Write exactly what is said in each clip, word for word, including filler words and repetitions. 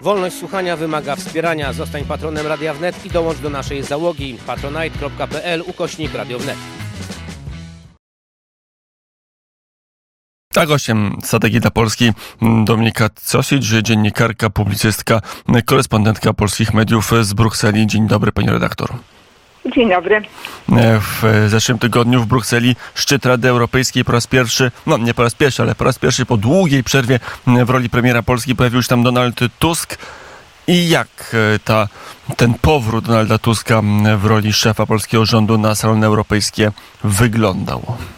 Wolność słuchania wymaga wspierania. Zostań patronem Radia Wnet i dołącz do naszej załogi. patronite kropka p l ukośnik Radio Wnet. A gościem Strategii dla Polski Dominika Cosić, dziennikarka, publicystka, korespondentka polskich mediów z Brukseli. Dzień dobry, pani redaktor. Dzień dobry. W zeszłym tygodniu w Brukseli szczyt Rady Europejskiej po raz pierwszy, no nie po raz pierwszy, ale po raz pierwszy po długiej przerwie w roli premiera Polski pojawił się tam Donald Tusk. I jak ta, ten powrót Donalda Tuska w roli szefa polskiego rządu na salony europejskie wyglądał?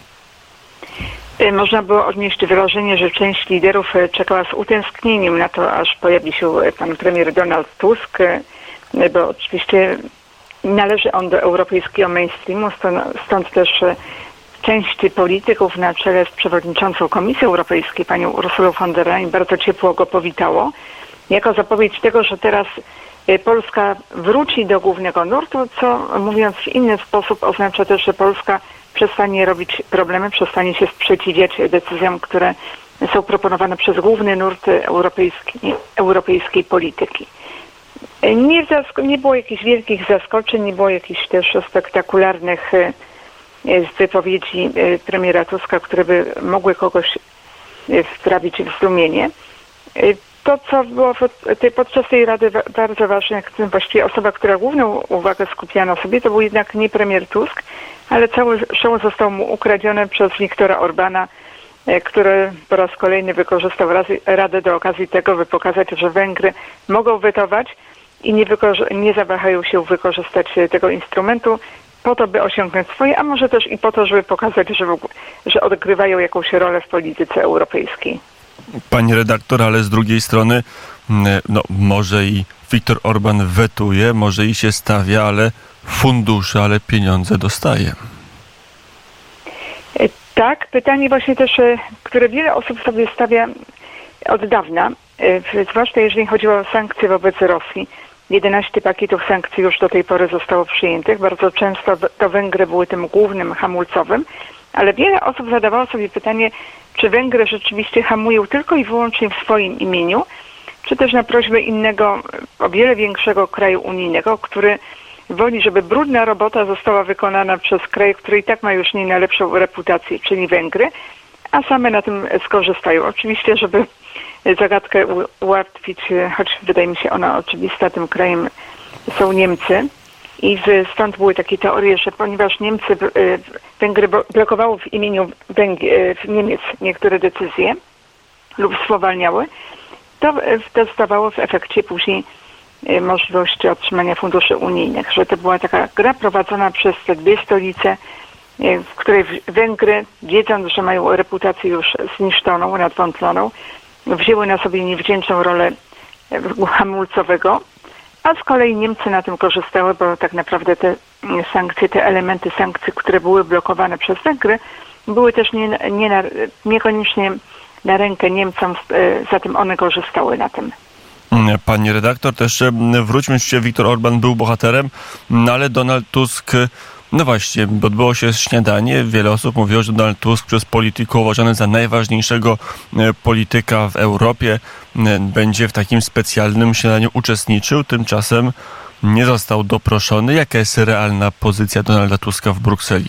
Można było odnieść wrażenie, że część liderów czekała z utęsknieniem na to, aż pojawi się pan premier Donald Tusk, bo oczywiście należy on do europejskiego mainstreamu, stąd, stąd też część polityków na czele z przewodniczącą Komisji Europejskiej, panią Ursulą von der Leyen, bardzo ciepło go powitało. Jako zapowiedź tego, że teraz Polska wróci do głównego nurtu, co mówiąc w inny sposób oznacza też, że Polska przestanie robić problemy, przestanie się sprzeciwiać decyzjom, które są proponowane przez główny nurt europejski, europejskiej polityki. Nie, nie było jakichś wielkich zaskoczeń, nie było jakichś też spektakularnych wypowiedzi premiera Tuska, które by mogły kogoś wprawić w zdumienie. To, co było podczas tej Rady bardzo ważne, jak właściwie osoba, która główną uwagę skupiła na sobie, to był jednak nie premier Tusk, ale cały show został mu ukradziony przez Viktora Orbana, który po raz kolejny wykorzystał Radę do okazji tego, by pokazać, że Węgry mogą wetować i nie, nie zawahają się wykorzystać tego instrumentu po to, by osiągnąć swoje, a może też i po to, żeby pokazać, że, w ogóle, że odgrywają jakąś rolę w polityce europejskiej. Pani redaktor, ale z drugiej strony, no może i Viktor Orban wetuje, może i się stawia, ale fundusze, ale pieniądze dostaje. Tak, pytanie właśnie też, które wiele osób sobie stawia od dawna, zwłaszcza jeżeli chodziło o sankcje wobec Rosji. jedenaście pakietów sankcji już do tej pory zostało przyjętych. Bardzo często to Węgry były tym głównym hamulcowym, ale wiele osób zadawało sobie pytanie, czy Węgry rzeczywiście hamują tylko i wyłącznie w swoim imieniu, czy też na prośbę innego, o wiele większego kraju unijnego, który woli, żeby brudna robota została wykonana przez kraj, który i tak ma już nie najlepszą reputację, czyli Węgry, a same na tym skorzystają. Oczywiście, żeby zagadkę ułatwić, choć wydaje mi się ona oczywista, tym krajem są Niemcy. I stąd były takie teorie, że ponieważ Niemcy, Węgry blokowały w imieniu Węg- w Niemiec niektóre decyzje lub spowalniały, to dostawało w efekcie później możliwość otrzymania funduszy unijnych, że to była taka gra prowadzona przez te dwie stolice, w której Węgry, wiedząc, że mają reputację już zniszczoną, nadwątloną, wzięły na sobie niewdzięczną rolę hamulcowego, a z kolei Niemcy na tym korzystały, bo tak naprawdę te sankcje, te elementy sankcji, które były blokowane przez Węgry, były też nie, nie na, niekoniecznie na rękę Niemcom, zatem one korzystały na tym. Pani redaktor, też wróćmy się, Viktor Orban był bohaterem, no ale Donald Tusk, no właśnie, odbyło się śniadanie, wiele osób mówiło, że Donald Tusk przez polityków uważany za najważniejszego polityka w Europie będzie w takim specjalnym śniadaniu uczestniczył, tymczasem nie został doproszony. Jaka jest realna pozycja Donalda Tuska w Brukseli?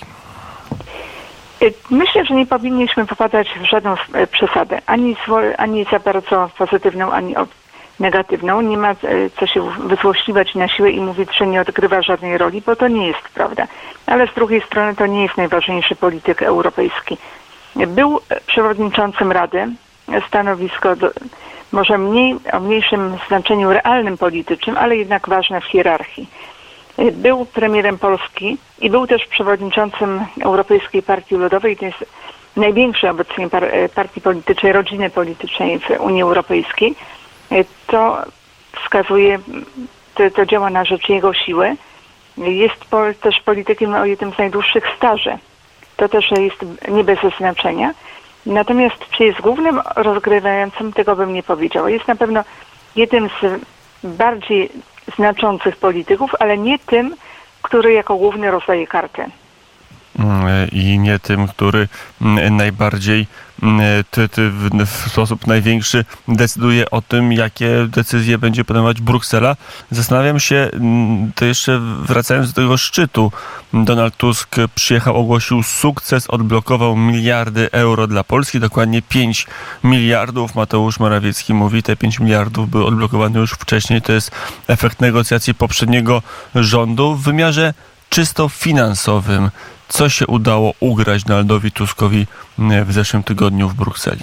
Myślę, że nie powinniśmy popadać w żadną przesadę, ani, ani za bardzo pozytywną, ani negatywną. Nie ma co się wyzłośliwać na siłę i mówić, że nie odgrywa żadnej roli, bo to nie jest prawda. Ale z drugiej strony to nie jest najważniejszy polityk europejski. Był przewodniczącym Rady, stanowisko do, może mniej, o mniejszym znaczeniu realnym politycznym, ale jednak ważne w hierarchii. Był premierem Polski i był też przewodniczącym Europejskiej Partii Ludowej, to jest największej obecnie par, partii politycznej, rodziny politycznej w Unii Europejskiej. To wskazuje, to, to działa na rzecz jego siły. Jest po, też politykiem o jednym z najdłuższych staży. To też jest nie bez znaczenia. Natomiast czy jest głównym rozgrywającym, tego bym nie powiedziała. Jest na pewno jednym z bardziej znaczących polityków, ale nie tym, który jako główny rozdaje kartę. i nie tym, który najbardziej ty, ty w, w sposób największy decyduje o tym, jakie decyzje będzie podejmować Bruksela. Zastanawiam się, to jeszcze wracając do tego szczytu, Donald Tusk przyjechał, ogłosił sukces, odblokował miliardy euro dla Polski, dokładnie pięć miliardów. Mateusz Morawiecki mówi, te pięć miliardów były odblokowane już wcześniej. To jest efekt negocjacji poprzedniego rządu. W wymiarze czysto finansowym, co się udało ugrać Donaldowi Tuskowi w zeszłym tygodniu w Brukseli?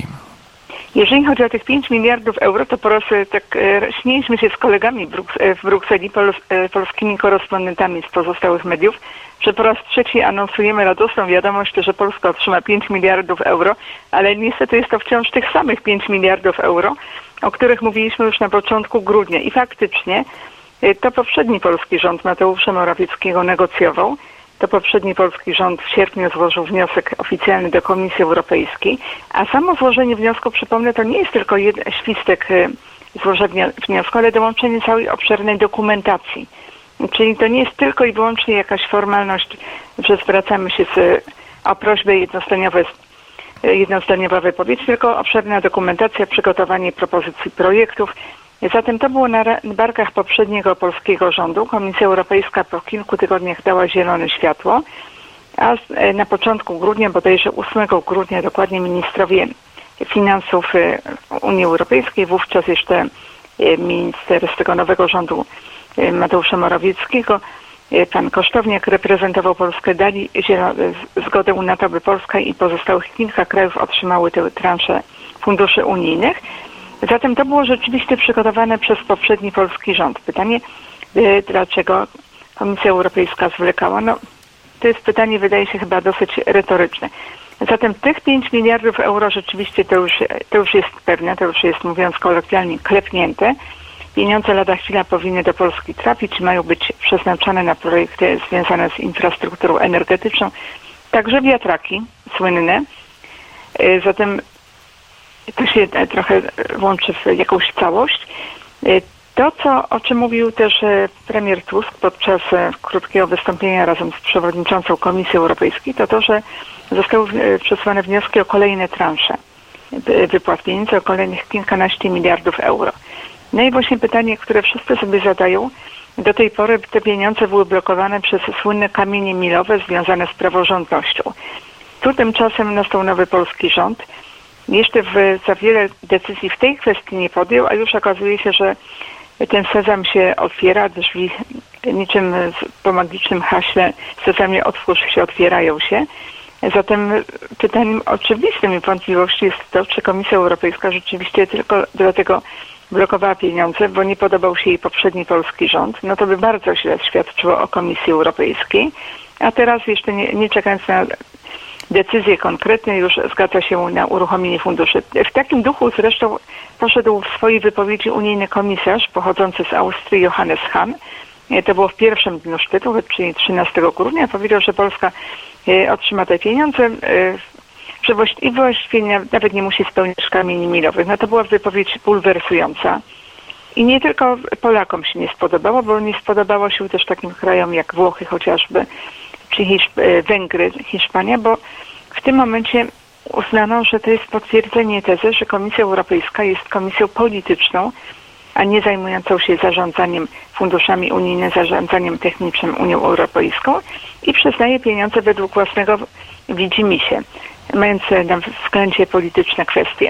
Jeżeli chodzi o tych pięć miliardów euro, to po raz tak śmieliśmy się z kolegami w Brukseli, pols, polskimi korespondentami z pozostałych mediów, że po raz trzeci anonsujemy radosną wiadomość, że Polska otrzyma pięć miliardów euro, ale niestety jest to wciąż tych samych pięć miliardów euro, o których mówiliśmy już na początku grudnia. I faktycznie to poprzedni polski rząd Mateusza Morawieckiego negocjował. To poprzedni polski rząd w sierpniu złożył wniosek oficjalny do Komisji Europejskiej, a samo złożenie wniosku, przypomnę, to nie jest tylko jeden świstek złożenia wniosku, ale dołączenie całej obszernej dokumentacji. Czyli to nie jest tylko i wyłącznie jakaś formalność, że zwracamy się z, o prośbę jednozdaniowe, jednozdaniowa wypowiedź, tylko obszerna dokumentacja, przygotowanie propozycji projektów. Zatem to było na barkach poprzedniego polskiego rządu. Komisja Europejska po kilku tygodniach dała zielone światło, a na początku grudnia, bodajże ósmego grudnia dokładnie, ministrowie finansów Unii Europejskiej, wówczas jeszcze minister z tego nowego rządu Mateusza Morawieckiego, pan Kosztowniak reprezentował Polskę, dali zgodę na to, by Polska i pozostałych kilka krajów otrzymały te transze funduszy unijnych. Zatem to było rzeczywiście przygotowane przez poprzedni polski rząd. Pytanie, dlaczego Komisja Europejska zwlekała? No, to jest pytanie, wydaje się, chyba dosyć retoryczne. Zatem tych pięć miliardów euro rzeczywiście to już, to już jest pewne, to już jest, mówiąc kolokwialnie, klepnięte. Pieniądze lada chwila powinny do Polski trafić, mają być przeznaczone na projekty związane z infrastrukturą energetyczną, także wiatraki słynne. Zatem to się trochę łączy w jakąś całość. To, co, o czym mówił też premier Tusk podczas krótkiego wystąpienia razem z przewodniczącą Komisji Europejskiej, to to, że zostały przesłane wnioski o kolejne transze wypłat pieniędzy, o kolejnych kilkanaście miliardów euro. No i właśnie pytanie, które wszyscy sobie zadają, do tej pory te pieniądze były blokowane przez słynne kamienie milowe związane z praworządnością. Tu tymczasem nastał nowy polski rząd. Jeszcze w, za wiele decyzji w tej kwestii nie podjął, a już okazuje się, że ten sezam się otwiera, drzwi niczym po magicznym haśle sezamie otwórz się, otwierają się. Zatem pytaniem oczywistym i wątpliwości jest to, czy Komisja Europejska rzeczywiście tylko dlatego blokowała pieniądze, bo nie podobał się jej poprzedni polski rząd. No to by bardzo źle świadczyło o Komisji Europejskiej. A teraz jeszcze nie, nie czekając na decyzje konkretne, już zgadza się na uruchomienie funduszy. W takim duchu zresztą poszedł w swojej wypowiedzi unijny komisarz pochodzący z Austrii, Johannes Hahn. To było w pierwszym dniu szczytu, czyli trzynastego grudnia. Powiedział, że Polska otrzyma te pieniądze, że właściwie nawet nie musi spełniać kamieni milowych. No to była wypowiedź bulwersująca. I nie tylko Polakom się nie spodobało, bo nie spodobało się też takim krajom jak Włochy chociażby, czy Hiszp- Węgry, Hiszpania, bo w tym momencie uznano, że to jest potwierdzenie tezy, że Komisja Europejska jest komisją polityczną, a nie zajmującą się zarządzaniem funduszami unijnymi, zarządzaniem technicznym Unią Europejską i przyznaje pieniądze według własnego widzimisię, mając na względzie polityczne kwestie.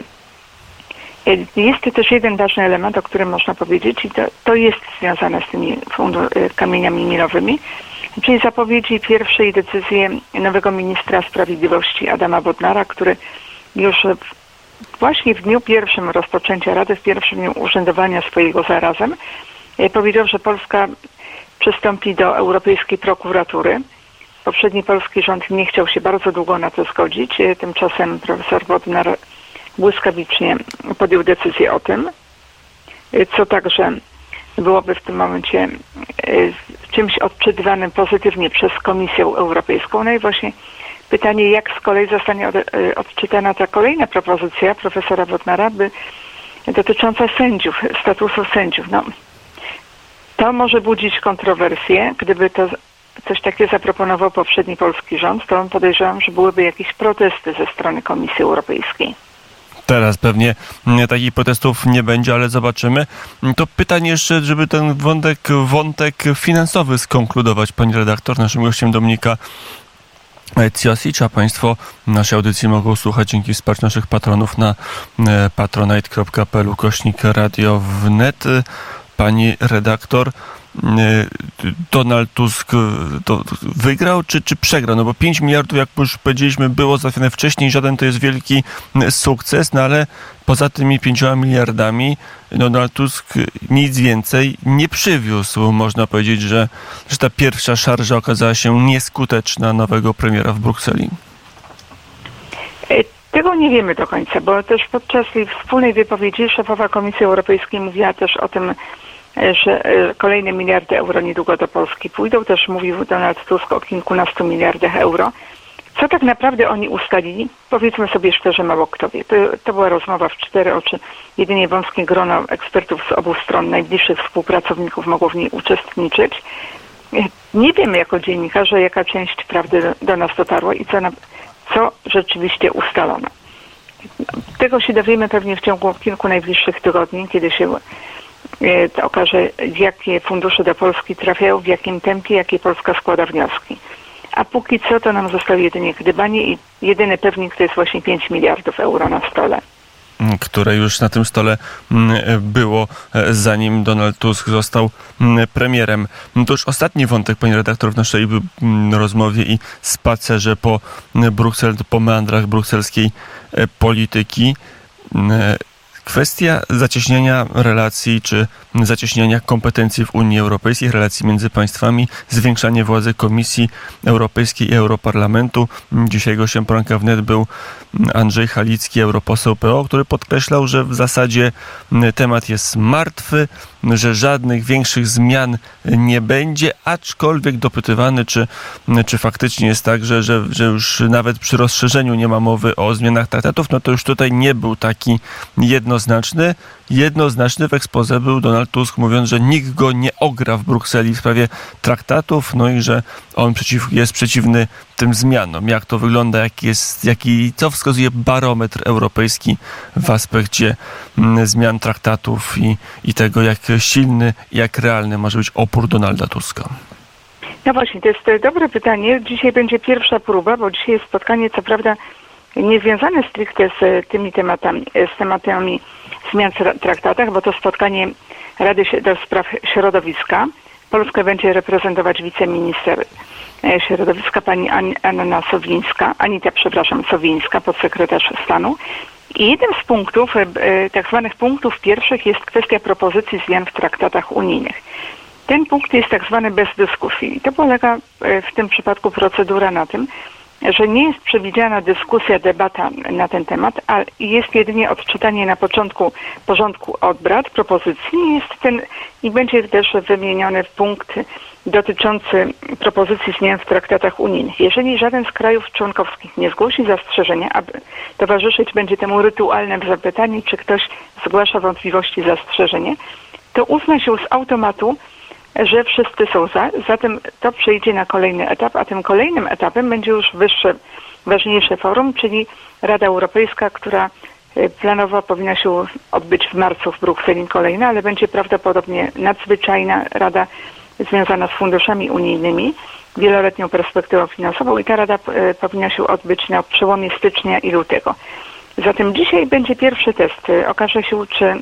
Jest to też jeden ważny element, o którym można powiedzieć, i to, to jest związane z tymi fundu- kamieniami milowymi, czyli zapowiedzi pierwszej decyzji nowego ministra sprawiedliwości Adama Bodnara, który już właśnie w dniu pierwszym rozpoczęcia Rady, w pierwszym dniu urzędowania swojego zarazem, powiedział, że Polska przystąpi do Europejskiej Prokuratury. Poprzedni polski rząd nie chciał się bardzo długo na to zgodzić. Tymczasem profesor Bodnar błyskawicznie podjął decyzję o tym, co także byłoby w tym momencie czymś odczytywanym pozytywnie przez Komisję Europejską. No i właśnie pytanie, jak z kolei zostanie odczytana ta kolejna propozycja profesora Bodnara, by dotycząca sędziów, statusu sędziów. No, to może budzić kontrowersje, gdyby to coś takiego zaproponował poprzedni polski rząd, to podejrzewam, że byłyby jakieś protesty ze strony Komisji Europejskiej. Teraz pewnie takich protestów nie będzie, ale zobaczymy. To pytanie jeszcze, żeby ten wątek, wątek finansowy skonkludować. Pani redaktor, naszym gościem Dominika Ciosicz, a Państwo naszej audycji mogą słuchać dzięki wsparciu naszych patronów na patronite kropka p l ukośnik radio wnet. Pani redaktor, Donald Tusk to wygrał czy, czy przegrał? No bo pięć miliardów, jak już powiedzieliśmy, było załatwione wcześniej, żaden to jest wielki sukces, no ale poza tymi pięcioma miliardami Donald Tusk nic więcej nie przywiózł. Można powiedzieć, że, że ta pierwsza szarża okazała się nieskuteczna nowego premiera w Brukseli. Tego nie wiemy do końca, bo też podczas wspólnej wypowiedzi szefowa Komisji Europejskiej mówiła też o tym, że kolejne miliardy euro niedługo do Polski pójdą. Też mówił Donald Tusk o kilkunastu miliardach euro. Co tak naprawdę oni ustalili? Powiedzmy sobie szczerze, mało kto wie. To, to była rozmowa w cztery oczy. Jedynie wąskie grono ekspertów z obu stron, najbliższych współpracowników mogło w niej uczestniczyć. Nie wiemy jako dziennikarze, jaka część prawdy do, do nas dotarła i co, na, co rzeczywiście ustalono. Tego się dowiemy pewnie w ciągu kilku najbliższych tygodni, kiedy się to okaże, jakie fundusze do Polski trafiają, w jakim tempie, jakie Polska składa wnioski. A póki co to nam zostało jedynie gdybanie i jedyny pewnik to jest właśnie pięć miliardów euro na stole. Które już na tym stole było, zanim Donald Tusk został premierem. To już ostatni wątek, pani redaktor, w naszej rozmowie i spacerze po Brukseli, po meandrach brukselskiej polityki. Kwestia zacieśniania relacji czy zacieśniania kompetencji w Unii Europejskiej, relacji między państwami, zwiększanie władzy Komisji Europejskiej i Europarlamentu. Dzisiaj gościem poranka wnet był Andrzej Halicki, europoseł P O, który podkreślał, że w zasadzie temat jest martwy, że żadnych większych zmian nie będzie, aczkolwiek dopytywany, czy, czy faktycznie jest tak, że, że, że już nawet przy rozszerzeniu nie ma mowy o zmianach traktatów, no to już tutaj nie był taki jednoznaczny. Jednoznaczny w exposé był Donald Tusk, mówiąc, że nikt go nie ogra w Brukseli w sprawie traktatów, no i że on przeciw, jest przeciwny tym zmianom. Jak to wygląda, jaki jest, jaki, co wskazuje barometr europejski w aspekcie mm, zmian traktatów i, i tego, jak silny, jak realny może być opór Donalda Tuska? No właśnie, to jest dobre pytanie. Dzisiaj będzie pierwsza próba, bo dzisiaj jest spotkanie, co prawda nie związane stricte z tymi tematami, z tematami zmian w traktatach, bo to spotkanie Rady do Spraw Środowiska. Polskę będzie reprezentować wiceminister środowiska pani Anna Sowińska, Anita, przepraszam, Sowińska, podsekretarz stanu. I jednym z punktów, tak zwanych punktów pierwszych jest kwestia propozycji zmian w traktatach unijnych. Ten punkt jest tak zwany bez dyskusji. I to polega w tym przypadku procedura na tym, że nie jest przewidziana dyskusja, debata na ten temat, a jest jedynie odczytanie na początku porządku obrad, propozycji jest ten, i będzie też wymieniony punkt dotyczący propozycji zmian w traktatach unijnych. Jeżeli żaden z krajów członkowskich nie zgłosi zastrzeżenia, aby towarzyszyć będzie temu rytualne zapytanie, czy ktoś zgłasza wątpliwości, zastrzeżenie, to uzna się z automatu, że wszyscy są za, zatem to przejdzie na kolejny etap, a tym kolejnym etapem będzie już wyższe, ważniejsze forum, czyli Rada Europejska, która planowo powinna się odbyć w marcu w Brukseli kolejna, ale będzie prawdopodobnie nadzwyczajna rada związana z funduszami unijnymi, wieloletnią perspektywą finansową i ta rada powinna się odbyć na przełomie stycznia i lutego. Zatem dzisiaj będzie pierwszy test. Okaże się, czy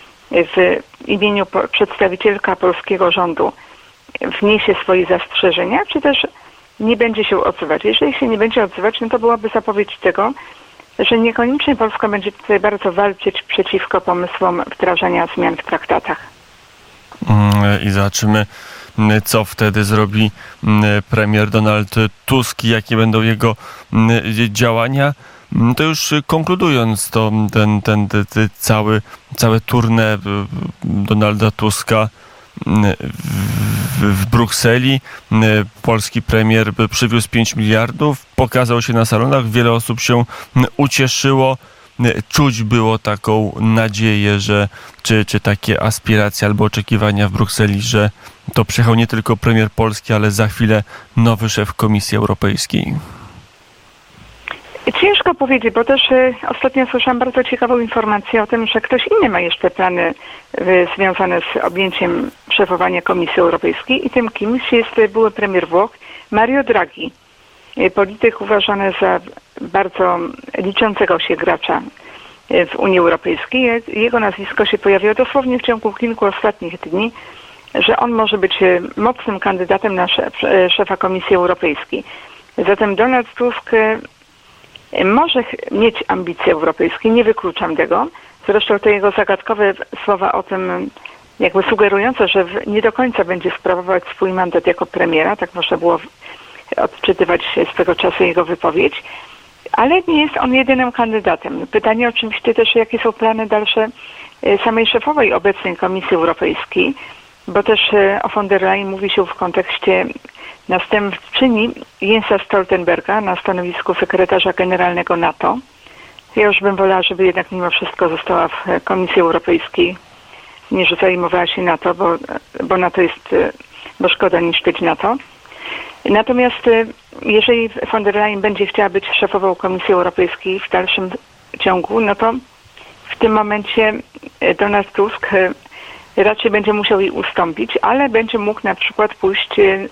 w imieniu przedstawicielka polskiego rządu wniesie swoje zastrzeżenia, czy też nie będzie się odzywać. Jeżeli się nie będzie odzywać, no to byłaby zapowiedź tego, że niekoniecznie Polska będzie tutaj bardzo walczyć przeciwko pomysłom wdrażania zmian w traktatach. I zobaczymy, co wtedy zrobi premier Donald Tusk i jakie będą jego działania. To już konkludując to ten, ten, ten, ten cały, całe tournée Donalda Tuska w, w Brukseli. Polski premier przywiózł pięć miliardów, pokazał się na salonach, wiele osób się ucieszyło. Czuć było taką nadzieję, że czy, czy takie aspiracje albo oczekiwania w Brukseli, że to przyjechał nie tylko premier Polski, ale za chwilę nowy szef Komisji Europejskiej? Ciężko powiedzieć, bo też y, ostatnio słyszałam bardzo ciekawą informację o tym, że ktoś inny ma jeszcze plany y, związane z objęciem szefowania Komisji Europejskiej i tym kimś jest y, były premier Włoch Mario Draghi. Y, polityk uważany za bardzo liczącego się gracza y, w Unii Europejskiej. Jego nazwisko się pojawiło dosłownie w ciągu kilku ostatnich dni, że on może być y, mocnym kandydatem na szef, y, szefa Komisji Europejskiej. Zatem Donald Tusk y, może mieć ambicje europejskie, nie wykluczam tego. Zresztą te jego zagadkowe słowa o tym, jakby sugerujące, że nie do końca będzie sprawować swój mandat jako premiera, tak można było odczytywać z tego czasu jego wypowiedź, ale nie jest on jedynym kandydatem. Pytanie oczywiście też, jakie są plany dalsze samej szefowej obecnej Komisji Europejskiej, bo też o von der Leyen mówi się w kontekście następczyni Jensa Stoltenberga na stanowisku sekretarza generalnego NATO. Ja już bym wolała, żeby jednak mimo wszystko została w Komisji Europejskiej, niż zajmowała się NATO, bo, bo NATO jest, bo szkoda niszczyć NATO. Natomiast jeżeli von der Leyen będzie chciała być szefową Komisji Europejskiej w dalszym ciągu, no to w tym momencie Donald Tusk raczej będzie musiał jej ustąpić, ale będzie mógł na przykład pójść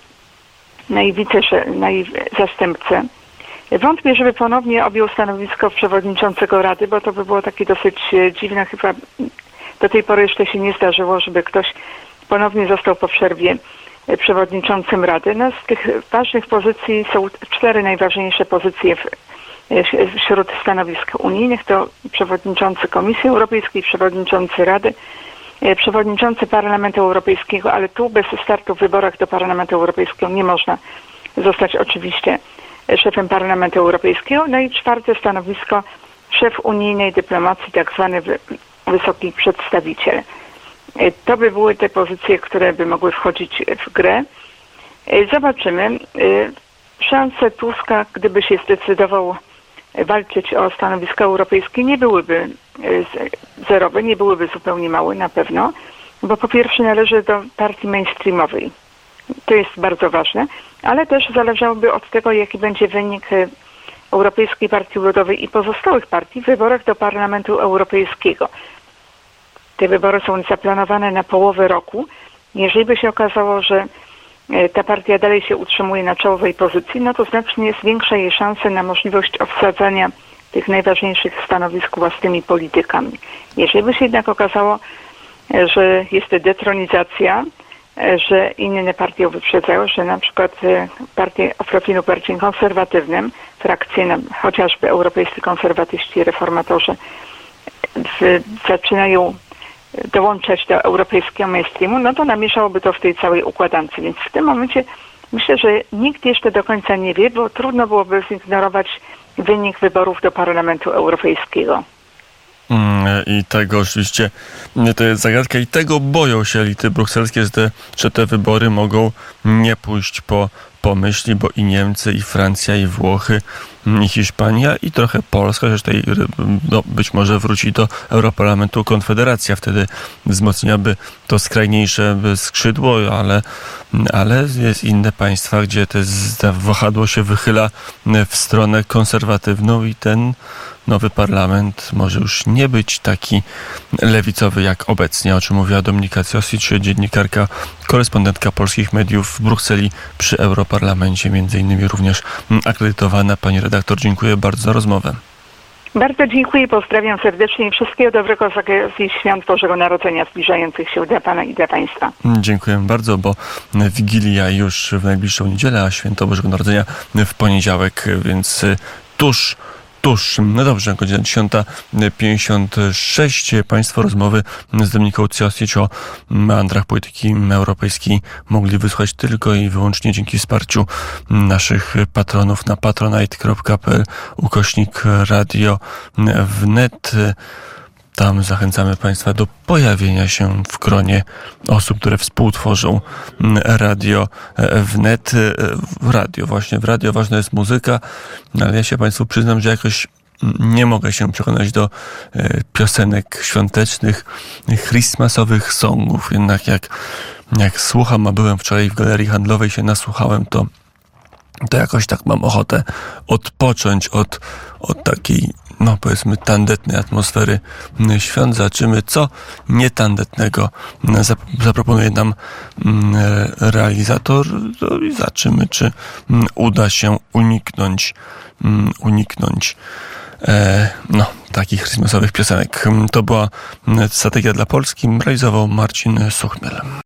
na jej wicesze, na jej zastępcę. Wątpię, żeby ponownie objął stanowisko przewodniczącego Rady, bo to by było takie dosyć dziwne. Chyba do tej pory jeszcze się nie zdarzyło, żeby ktoś ponownie został po przerwie przewodniczącym Rady. No, z tych ważnych pozycji są cztery najważniejsze pozycje w, wśród stanowisk unijnych. To przewodniczący Komisji Europejskiej, przewodniczący Rady, przewodniczący Parlamentu Europejskiego, ale tu bez startu w wyborach do Parlamentu Europejskiego nie można zostać oczywiście szefem Parlamentu Europejskiego. No i czwarte stanowisko, szef unijnej dyplomacji, tak zwany wysoki przedstawiciel. To by były te pozycje, które by mogły wchodzić w grę. Zobaczymy. Szanse Tuska, gdyby się zdecydował walczyć o stanowiska europejskie, nie byłyby zerowe, nie byłyby zupełnie małe na pewno, bo po pierwsze należy do partii mainstreamowej. To jest bardzo ważne, ale też zależałoby od tego, jaki będzie wynik Europejskiej Partii Ludowej i pozostałych partii w wyborach do Parlamentu Europejskiego. Te wybory są zaplanowane na połowę roku. Jeżeli by się okazało, że ta partia dalej się utrzymuje na czołowej pozycji, no to znacznie zwiększa jej szanse na możliwość obsadzania tych najważniejszych stanowisk własnymi politykami. Jeżeli by się jednak okazało, że jest detronizacja, że inne partie ją wyprzedzają, że na przykład partie o profilu bardziej konserwatywnym, frakcje na, chociażby europejscy konserwatyści i reformatorzy w, zaczynają dołączać do europejskiego mainstreamu, no to namieszałoby to w tej całej układance. Więc w tym momencie myślę, że nikt jeszcze do końca nie wie, bo trudno byłoby zignorować wynik wyborów do Parlamentu Europejskiego. I tego oczywiście, to jest zagadka i tego boją się elity brukselskie, że te, że te wybory mogą nie pójść po, po myśli, bo i Niemcy, i Francja, i Włochy, i Hiszpania, i trochę Polska, że tutaj no, być może wróci do Europarlamentu Konfederacja, wtedy wzmocniłaby to skrajniejsze skrzydło, ale, ale jest inne państwa, gdzie te wahadło się wychyla w stronę konserwatywną i ten nowy parlament może już nie być taki lewicowy jak obecnie, o czym mówiła Dominika Ciosić, dziennikarka, korespondentka polskich mediów w Brukseli przy Europarlamencie, między innymi również akredytowana. Pani redaktor, dziękuję bardzo za rozmowę. Bardzo dziękuję, pozdrawiam serdecznie i wszystkiego dobrego z okazji Świąt Bożego Narodzenia zbliżających się dla Pana i dla Państwa. Dziękuję bardzo, bo Wigilia już w najbliższą niedzielę, a Święto Bożego Narodzenia w poniedziałek, więc tuż Tuż, no dobrze, godzina dziesiąta pięćdziesiąt sześć. Państwo rozmowy z Dominiką Ciosić o meandrach polityki europejskiej mogli wysłuchać tylko i wyłącznie dzięki wsparciu naszych patronów na patronite.pl ukośnik radio wnet. Tam zachęcamy Państwa do pojawienia się w gronie osób, które współtworzą radio wnet. W radio, właśnie w radio ważna jest muzyka, ale ja się Państwu przyznam, że jakoś nie mogę się przekonać do piosenek świątecznych, christmasowych songów. Jednak jak jak słucham, a byłem wczoraj w galerii handlowej, się nasłuchałem, to, to jakoś tak mam ochotę odpocząć od, od takiej, no powiedzmy, tandetnej atmosfery świąt. Zobaczymy, co nietandetnego zaproponuje nam realizator i zobaczymy, czy uda się uniknąć uniknąć e, no, takich christmasowych piosenek. To była Strategia dla Polski, realizował Marcin Suchmiel.